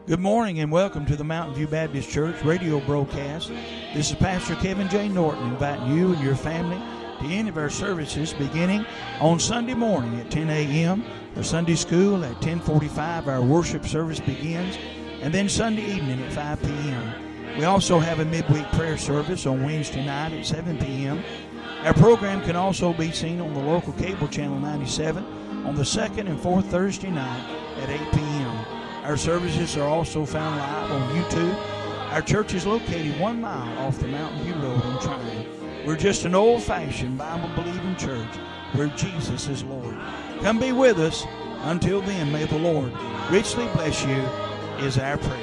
Good morning and welcome to the Mountain View Baptist Church radio broadcast. This is Pastor Kevin J. Norton inviting you and your family to any of our services beginning on Sunday morning at 10 a.m. Our Sunday school at 10:45. Our worship service begins, and then Sunday evening at 5 p.m. We also have a midweek prayer service on Wednesday night at 7 p.m. Our program can also be seen on the local cable channel 97 on the second and fourth Thursday night at 8 p.m. Our services are also found live on YouTube. Our church is located 1 mile off the Mountain View Road in Tryon. We're just an old-fashioned Bible-believing church where Jesus is Lord. Come be with us. Until then, may the Lord richly bless you is our prayer.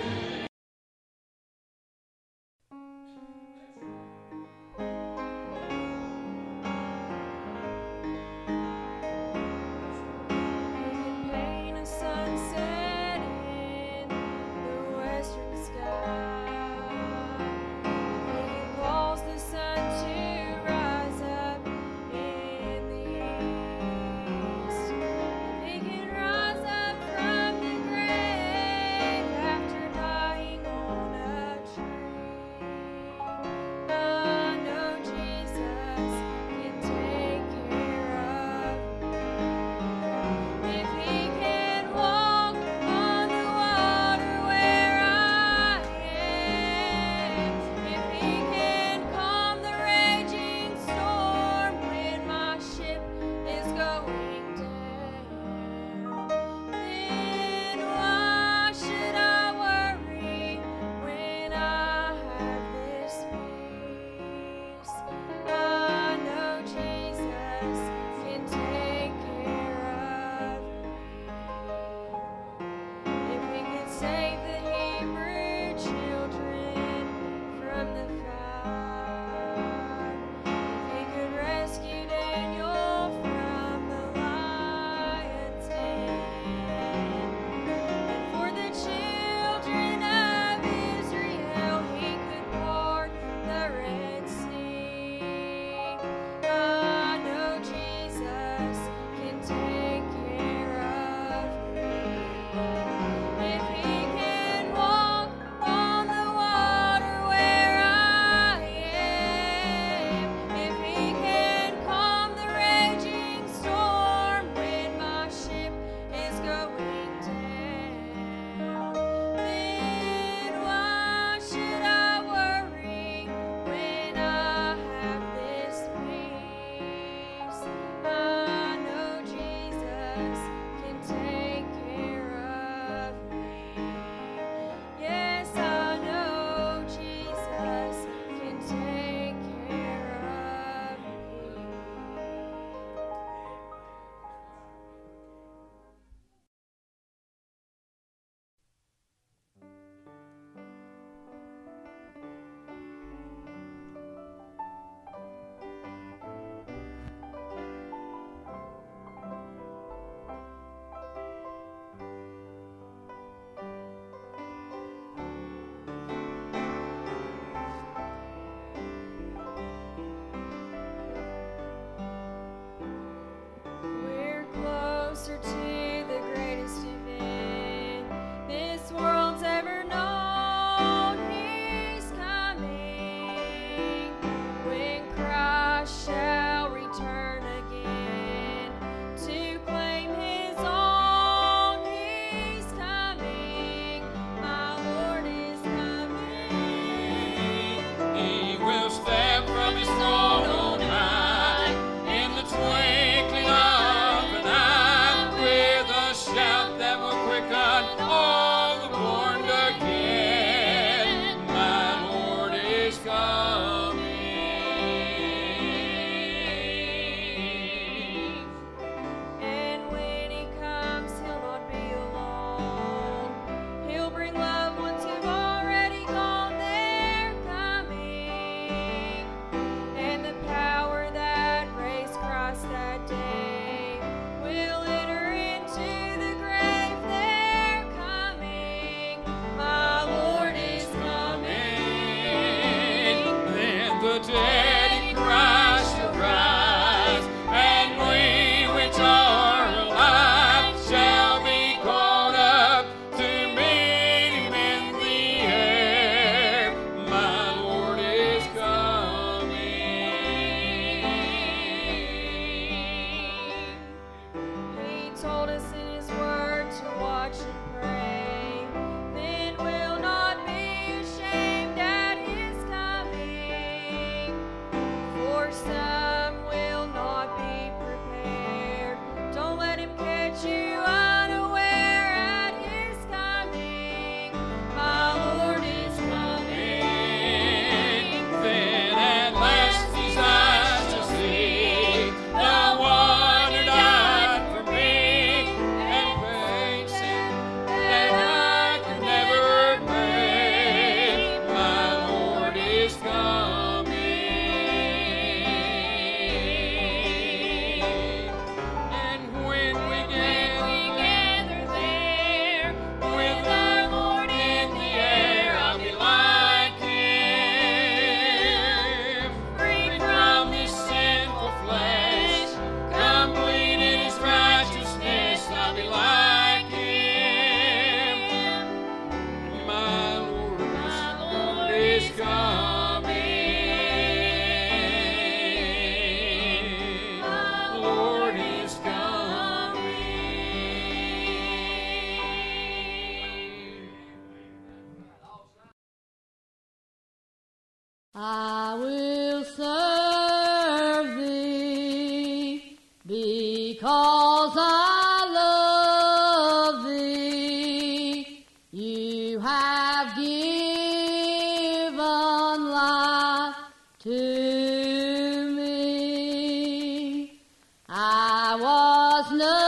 I will serve thee because I love thee. You have given life to me. I was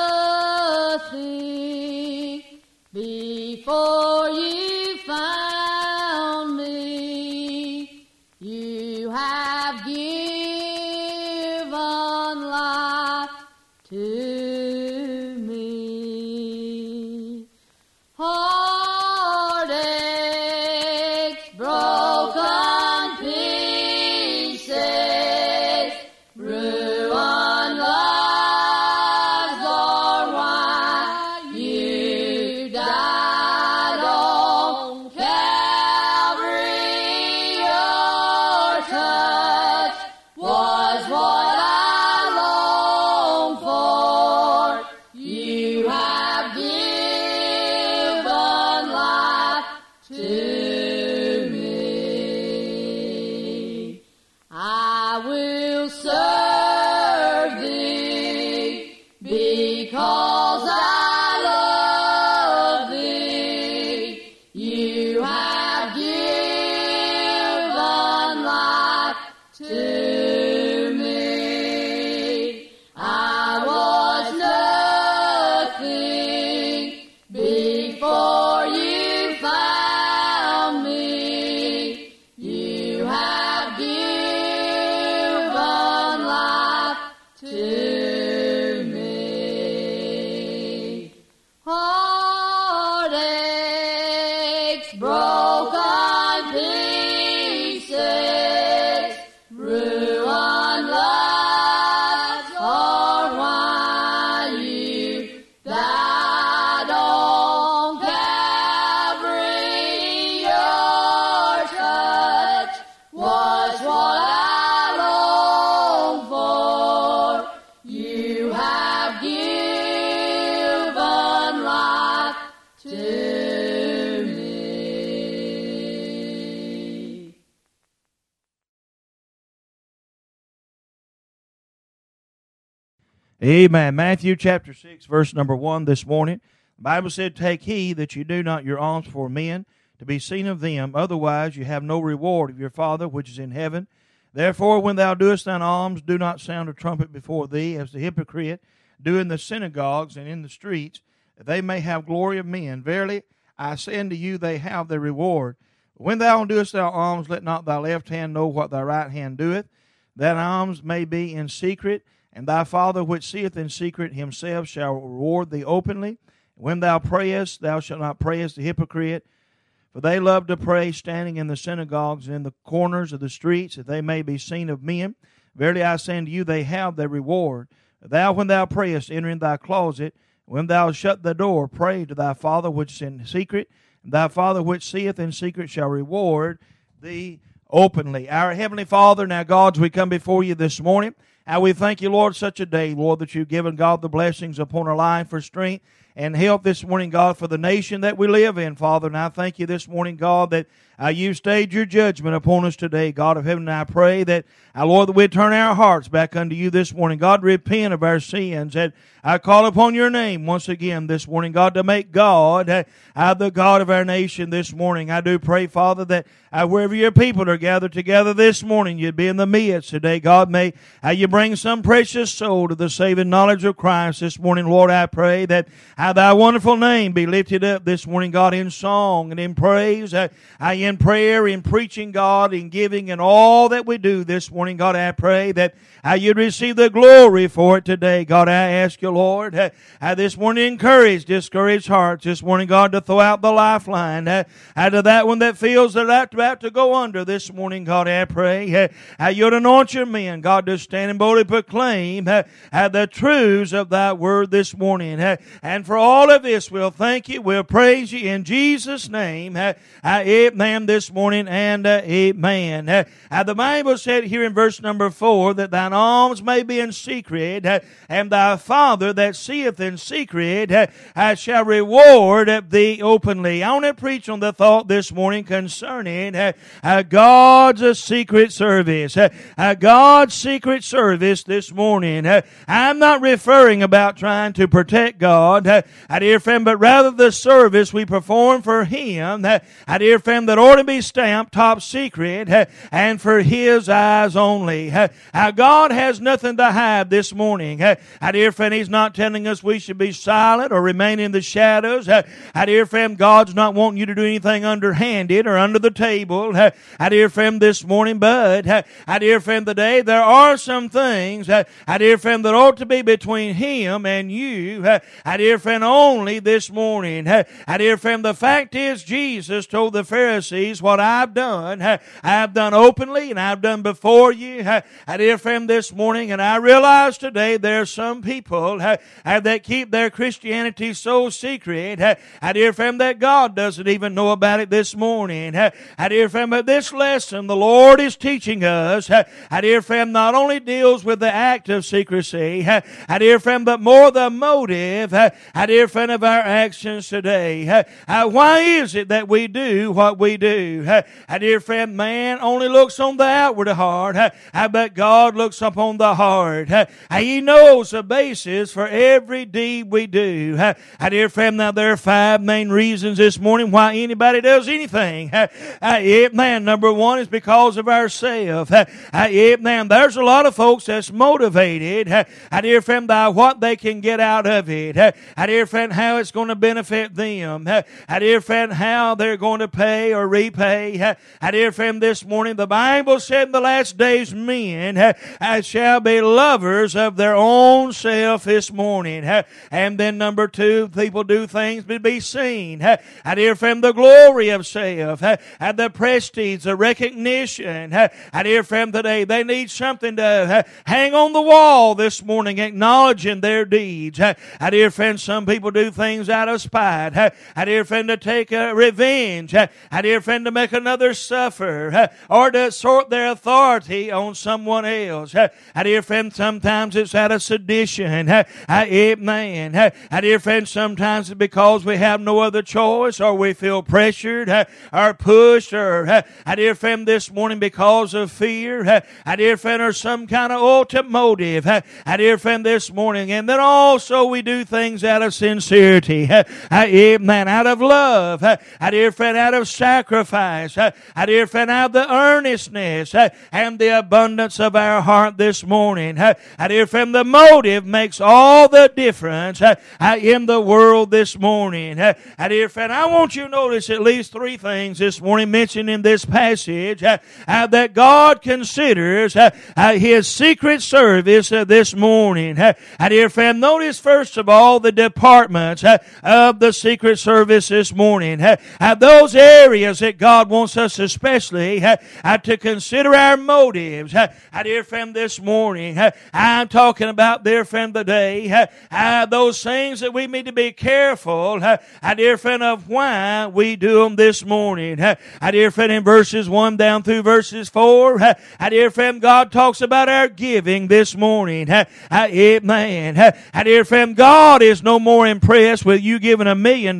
nothing before you found me. You have given life to me. Heartaches, broken pieces, ruined lives are why you died on Calvary. Your touch was what I longed for. You have given life to me. I will serve thee because I love thee. You have given life to me. I was nothing before you found me. You have given life to me. Heartaches, broken pieces, ruined lives are why you died on Calvary. Your touch was what I longed for. You have given life to me. Amen. Matthew chapter 6, verse number 1 this morning. The Bible said, "Take heed that you do not your alms for men, to be seen of them. Otherwise you have no reward of your Father which is in heaven. Therefore when thou doest thine alms, do not sound a trumpet before thee, as the hypocrite do in the synagogues and in the streets, that they may have glory of men. Verily I say unto you, they have their reward. When thou doest thy alms, let not thy left hand know what thy right hand doeth, that alms may be in secret, and thy Father which seeth in secret himself shall reward thee openly. When thou prayest, thou shalt not pray as the hypocrite, for they love to pray standing in the synagogues and in the corners of the streets, that they may be seen of men. Verily I say unto you, they have their reward. Thou, when thou prayest, enter in thy closet. When thou shut the door, pray to thy Father which is in secret, and thy Father which seeth in secret shall reward thee openly." Our Heavenly Father, now God, as we come before you this morning, how we thank you, Lord, such a day, Lord, that you've given, God, the blessings upon our life for strength and help this morning, God, for the nation that we live in, Father. And I thank you this morning, God, that you've stayed your judgment upon us today, God of heaven. And I pray that, Lord, that we turn our hearts back unto you this morning. God, repent of our sins. And I call upon your name once again this morning, God, to make God the God of our nation this morning. I do pray, Father, that wherever your people are gathered together this morning, you'd be in the midst today. God, may you bring some precious soul to the saving knowledge of Christ this morning. Lord, I pray that thy wonderful name be lifted up this morning, God, in song and in praise, in prayer, in preaching, God, in giving, and all that we do this morning. God, I pray that you'd receive the glory for it today. God, I ask you, Lord, this morning encourage discouraged hearts this morning, God, to throw out the lifeline to that one that feels that they're about to go under this morning. God, I pray you'd anoint your men, God, to stand and boldly proclaim the truths of thy word this morning. And for for all of this, we'll thank you. We'll praise you in Jesus' name. Amen this morning and amen. The Bible said here in verse number 4 that thine alms may be in secret, and thy Father that seeth in secret shall reward thee openly. I want to preach on the thought this morning concerning God's secret service. God's secret service this morning. I'm not referring about trying to protect God, dear friend, but rather the service we perform for Him, dear friend, that ought to be stamped top secret and for His eyes only. God has nothing to hide this morning. Dear friend, He's not telling us we should be silent or remain in the shadows. Dear friend, God's not wanting you to do anything underhanded or under the table. Dear friend, this morning, but dear friend, today there are some things, dear friend, that ought to be between Him and you, dear friend, only this morning. Dear friend, the fact is Jesus told the Pharisees, what I've done openly and I've done before you, dear friend, this morning, and I realize today there are some people that keep their Christianity so secret, dear friend, that God doesn't even know about it this morning. Dear friend, but this lesson the Lord is teaching us, dear friend, not only deals with the act of secrecy, dear friend, but more the motive, dear friend, of our actions today. Why is it that we do what we do? Dear friend, man only looks on the outward heart, but God looks upon the heart. He knows the basis for every deed we do. Dear friend, now there are 5 main reasons this morning why anybody does anything. Man, number 1 is because of ourselves. Man, there's a lot of folks that's motivated, dear friend, by what they can get out of it. Dear friend, how it's going to benefit them. Dear friend, how they're going to pay or repay. Dear friend, this morning the Bible said in the last days men shall be lovers of their own self this morning. And then number 2, people do things to be seen. Dear friend, the glory of self, the prestige, the recognition. Dear friend, today they need something to hang on the wall this morning, acknowledging their deeds. Dear friend, some people do things out of spite. Dear friend, to take revenge. Dear friend, to make another suffer, or to sort their authority on someone else. Dear friend, sometimes it's out of sedition. Amen. Dear friend, sometimes it's because we have no other choice, or we feel pressured, or pushed, or dear friend, this morning because of fear. Dear friend, or some kind of ultimate motive. Dear friend, this morning, and then also we do things out of sincerity. Amen. Out of love. Dear friend, out of sacrifice. Dear friend, out of the earnestness and the abundance of our heart this morning. Dear friend, the motive makes all the difference in the world this morning. Dear friend, I want you to notice at least 3 things this morning mentioned in this passage that God considers His secret service this morning. Dear friend, notice first of all the departments of the secret service this morning. Those areas that God wants us especially to consider our motives. Dear friend, this morning, I'm talking about, dear friend, today, those things that we need to be careful, dear friend, of why we do them this morning. Dear friend, in verses 1 down through verses 4, dear friend, God talks about our giving this morning. Amen. Dear friend, God is no more impressed with you giving $1 million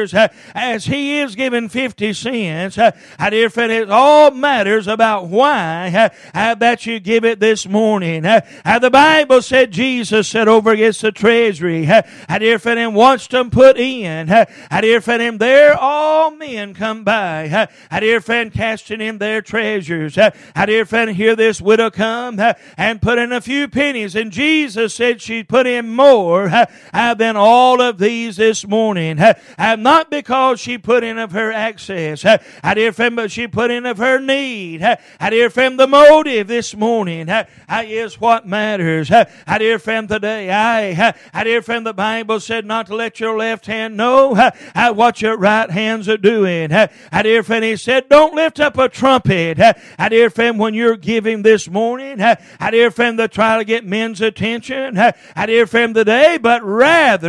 as He is giving 50 cents. Dear friend, it all matters about why that you give it this morning. The Bible said, Jesus said over against the treasury, dear friend, and watched them put in. Dear friend, and there all men come by. Dear friend, casting in their treasures. Dear friend, here this widow come and put in a few pennies, and Jesus said she put in more than all of these this morning. Not because she put in of her access, dear friend, but she put in of her need. Dear friend, the motive this morning is what matters. Dear friend, today, dear friend, the Bible said not to let your left hand know what your right hands are doing. Dear friend, He said, don't lift up a trumpet. Dear friend, when you're giving this morning, dear friend, to try to get men's attention. Dear friend, today, but rather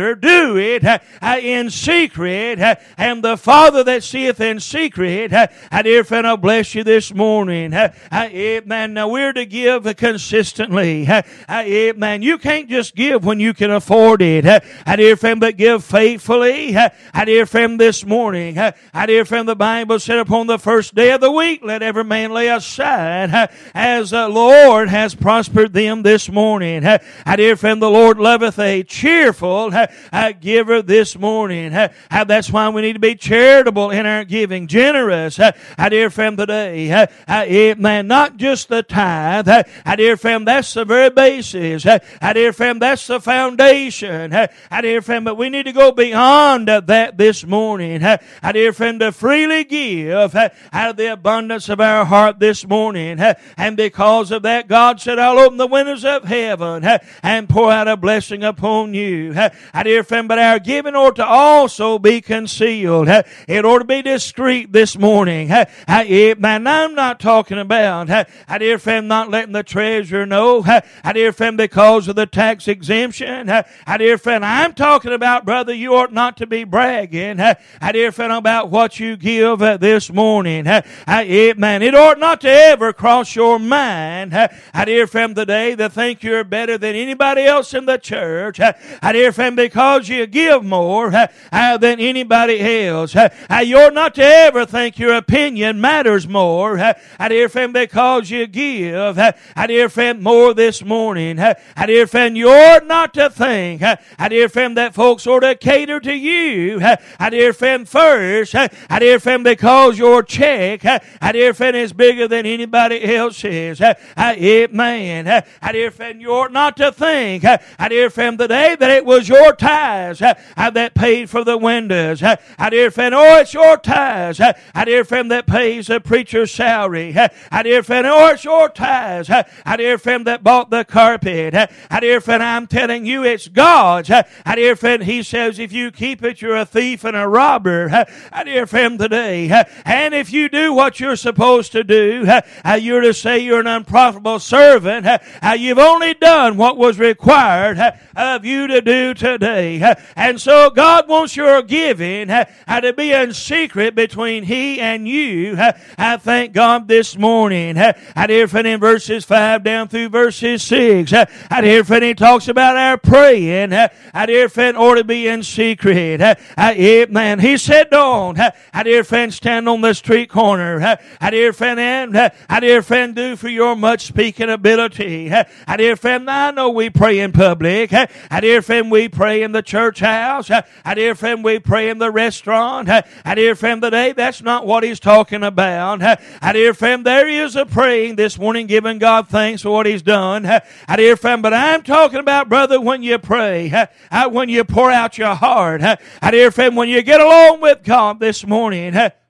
Brother, do it in secret, and the Father that seeth in secret, dear friend, I'll bless you this morning. Amen. Now we're to give consistently. Amen. You can't just give when you can afford it. Dear friend, but give faithfully. Dear friend, this morning. Dear friend, the Bible said upon the first day of the week, let every man lay aside as the Lord has prospered them this morning. Dear friend, the Lord loveth a cheerful giver this morning. That's why we need to be charitable in our giving, generous. Dear friend, today, amen, not just the tithe. Dear friend, that's the very basis. Dear friend, that's the foundation. Dear friend, but we need to go beyond that this morning. Dear friend, to freely give out of the abundance of our heart this morning. And because of that, God said, I'll open the windows of heaven and pour out a blessing upon you. Dear friend, but our giving ought to also be concealed. It ought to be discreet this morning. Man, I'm not talking about, dear friend, not letting the treasurer know. Dear friend, because of the tax exemption. Dear friend, I'm talking about, brother, you ought not to be bragging. Dear friend, about what you give this morning. Man, it ought not to ever cross your mind. Dear friend, today to think you're better than anybody else in the church. Dear friend, because you give more than anybody else. You ought not to ever think your opinion matters more. Dear friend, because you give. Dear friend, more this morning. Dear friend, you ought not to think. Dear friend, that folks ought to cater to you. Dear friend, first. Dear friend, because your check, dear friend, is bigger than anybody else's. Amen. Dear friend, you ought not to think, dear friend, today that it was your tithes that paid for the windows. Dear friend, oh, it's your tithes. Dear friend, that pays the preacher's salary. Dear friend, oh, it's your tithes. Dear friend, that bought the carpet. Dear friend, I'm telling you, it's God's. Dear friend, He says, if you keep it, you're a thief and a robber. Dear friend, today, and if you do what you're supposed to do, you're to say you're an unprofitable servant. You've only done what was required of you to do today. And so God wants your giving to be in secret between He and you. I thank God this morning. Dear friend, in verses 5 down through verses 6, dear friend, He talks about our praying. Dear friend, ought to be in secret. Amen. He said, don't, dear friend, stand on the street corner. Dear friend, and dear friend, do for your much speaking ability. Dear friend, I know we pray in public. Dear friend, we pray in the church house. Dear friend, we pray in the restaurant. Dear friend, today, that's not what He's talking about. Dear friend, there is a praying this morning, giving God thanks for what He's done. Dear friend, but I'm talking about, brother, when you pray, when you pour out your heart. Dear friend, when you get along with God this morning.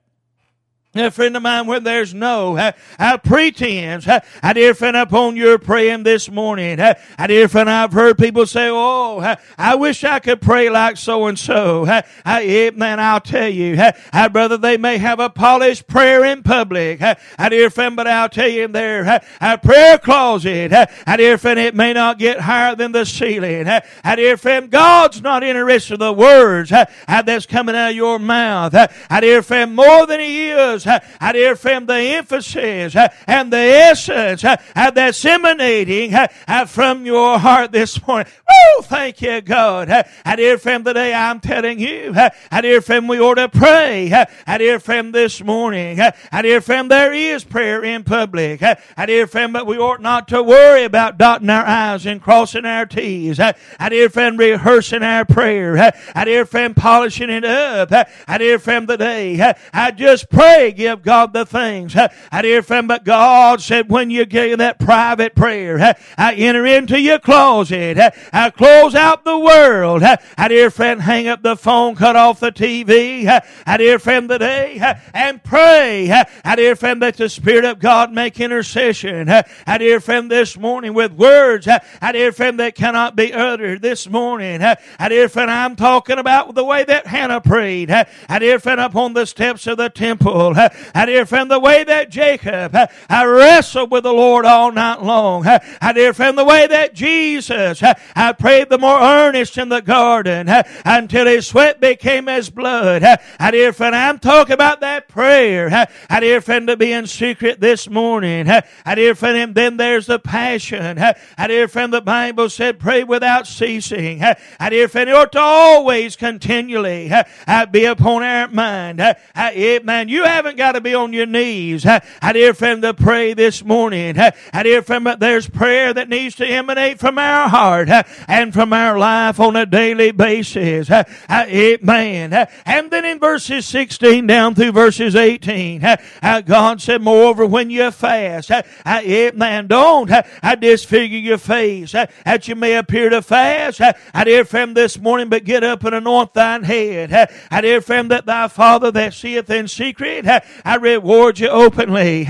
A friend of mine, when there's no pretense, dear friend, upon your praying this morning. Dear friend, I've heard people say, oh, I wish I could pray like so-and-so. Man, I'll tell you, brother, they may have a polished prayer in public. Dear friend, but I'll tell you, their prayer closet, dear friend, it may not get higher than the ceiling. Dear friend, God's not interested in the words that's coming out of your mouth. Dear friend, more than He is, dear friend, the emphasis and the essence that's emanating from your heart this morning. Oh, thank you, God. Dear friend, today I'm telling you, dear friend, we ought to pray. Dear friend, this morning. Dear friend, there is prayer in public. Dear friend, but we ought not to worry about dotting our I's and crossing our T's. Dear friend, rehearsing our prayer. Dear friend, polishing it up. Dear friend, today, I just pray, give God the things. Dear friend, but God said when you give that private prayer, enter into your closet, close out the world. Dear friend, hang up the phone, cut off the TV. Dear friend, today, and pray. Dear friend, that the Spirit of God make intercession. Dear friend, this morning with words. Dear friend, that cannot be uttered this morning. Dear friend, I'm talking about the way that Hannah prayed. Dear friend, upon the steps of the temple. dear friend, the way that Jacob I wrestled with the Lord all night long. Dear friend, the way that Jesus I prayed the more earnest in the garden until his sweat became as blood. Dear friend, I'm talking about that prayer. Dear friend, to be in secret this morning. Dear friend, and then there's the passion. Dear friend, the Bible said pray without ceasing. Dear friend, it ought to always continually be upon our mind. Man, you haven't got to be on your knees. Dear friend, to pray this morning. Dear friend, but there's prayer that needs to emanate from our heart and from our life on a daily basis. Amen. And then in verses 16 down through verses 18, God said, moreover, when you fast, amen, don't disfigure your face, that you may appear to fast. Dear friend, this morning, but get up and anoint thine head. Dear friend, that thy Father that seeth in secret, I reward you openly.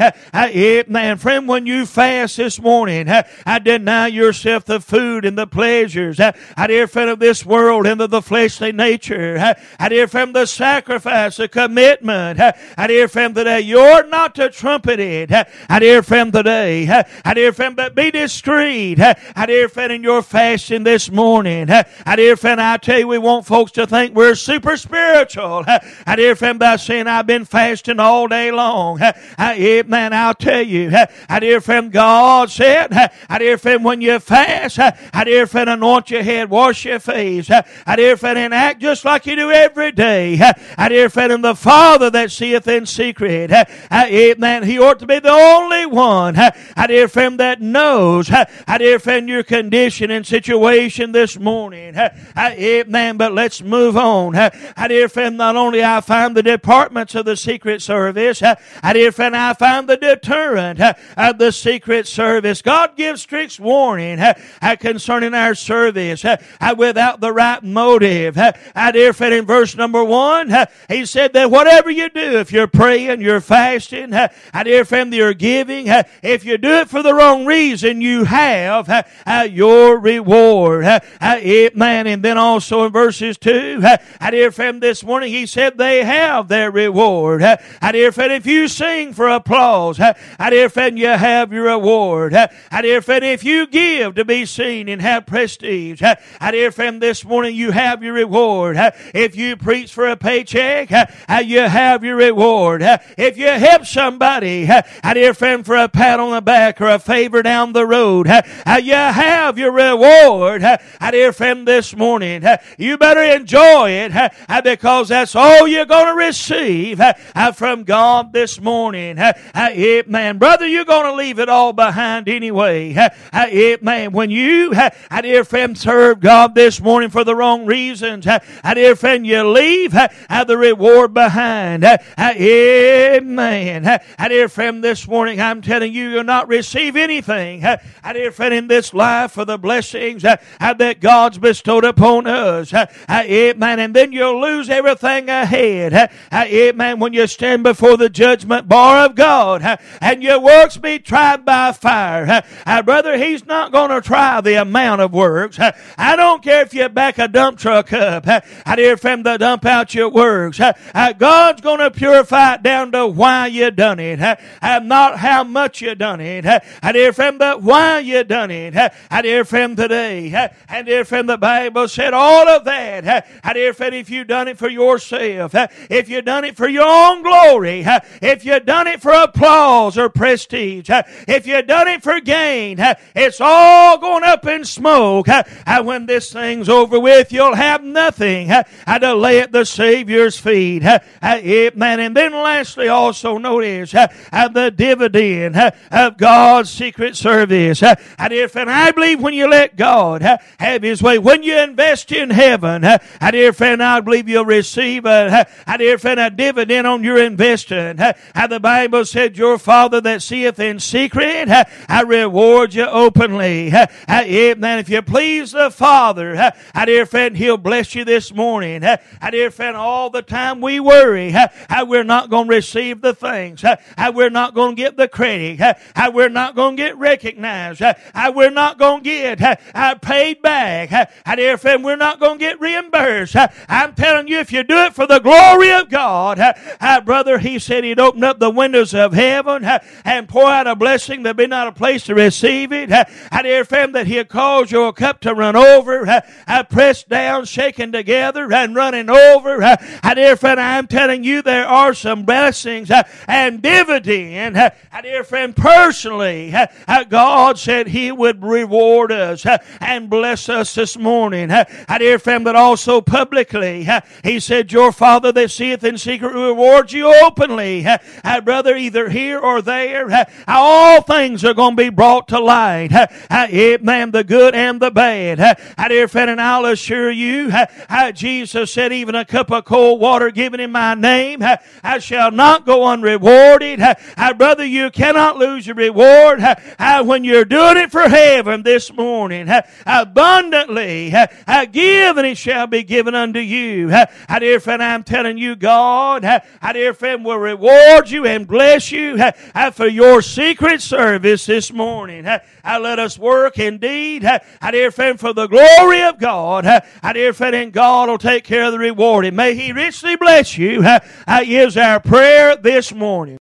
Amen. Friend, when you fast this morning, deny yourself the food and the pleasures, dear friend, of this world and of the fleshly nature. Dear friend, the sacrifice, the commitment. Dear friend, today, you're not to trumpet it. Dear friend, today. Dear friend, but be discreet. Dear friend, in your fasting this morning. Dear friend, I tell you, we want folks to think we're super spiritual. Dear friend, by saying I've been fasting all day long. Man, I'll tell you. Dear friend, God said, dear friend, when you fast, dear friend, anoint your head, wash your face. Dear friend, and act just like you do every day. Dear friend, and the Father that seeth in secret. Man, he ought to be the only one. Dear friend, that knows. Dear friend, your condition and situation this morning. Amen. But let's move on. Dear friend, not only I find the departments of the Secret Service, dear friend, I find the deterrent of the Secret Service. God gives strict warning concerning our service without the right motive. Dear friend, in verse number 1, he said that whatever you do, if you're praying, you're fasting, dear friend, you're giving, if you do it for the wrong reason, you have your reward. Amen. And then also in verses 2, dear friend, this morning he said they have their reward. Dear friend, if you sing for applause, dear friend, you have your reward. Dear friend, if you give to be seen and have prestige, dear friend, this morning you have your reward. If you preach for a paycheck, you have your reward. If you help somebody, dear friend, for a pat on the back or a favor down the road, you have your reward. Dear friend, this morning, you better enjoy it because that's all you're going to receive from God this morning. Amen. Brother, you're going to leave it all behind anyway. Amen. When you, dear friend, serve God this morning for the wrong reasons, dear friend, you leave the reward behind. Amen. Dear friend, this morning, I'm telling you, you'll not receive anything, dear friend, in this life for the blessings that God's bestowed upon us. Amen. And then you'll lose everything ahead. Amen. When you stand before the judgment bar of God and your works be tried by fire. Brother, He's not going to try the amount of works. I don't care if you back a dump truck up, dear friend, to dump out your works. God's going to purify it down to why you done it. Not how much you done it. Dear friend, but why you done it. Dear friend, today. And dear friend, the Bible said all of that. Dear friend, if you done it for yourself, if you done it for your own glory, if you done it for applause or prestige, if you done it for gain, it's all going up in smoke. When this thing's over with, you'll have nothing to lay at the Savior's feet. Amen. And then lastly, also notice the dividend of God's secret service. And if, and I believe when you let God have His way, when you invest in heaven, dear friend, I believe you'll receive dear friend, a dividend on your investment. The Bible said, your Father that seeth in secret, I reward you openly. Amen. If you please the Father, dear friend, He'll bless you this morning. Dear friend, all the time we worry, we're not going to receive the things. We're not going to get the credit. We're not going to get recognized. We're not going to get paid back. Dear friend, we're not going to get reimbursed. I'm telling you, if you do it for the glory of God, brother, brother, he said he'd open up the windows of heaven and pour out a blessing there'd be not a place to receive it. I dear friend, that he'd cause your cup to run over, pressed down, shaken together, and running over. I dear friend, I'm telling you, there are some blessings and dividend. I dear friend, personally, God said He would reward us and bless us this morning. I dear friend, but also publicly, He said, your Father that seeth in secret rewards you openly. Brother, either here or there, all things are going to be brought to light. Amen, the good and the bad. I dear friend, and I'll assure you, Jesus said, even a cup of cold water given in my name, I shall not go unrewarded. Brother, you cannot lose your reward when you're doing it for heaven this morning. Abundantly give, and it shall be given unto you. Dear friend, I'm telling you, God, dear friend, will reward you and bless you for your secret service this morning. Let us work indeed, dear friend, for the glory of God. Dear friend, and God will take care of the reward. And may He richly bless you, is our prayer this morning.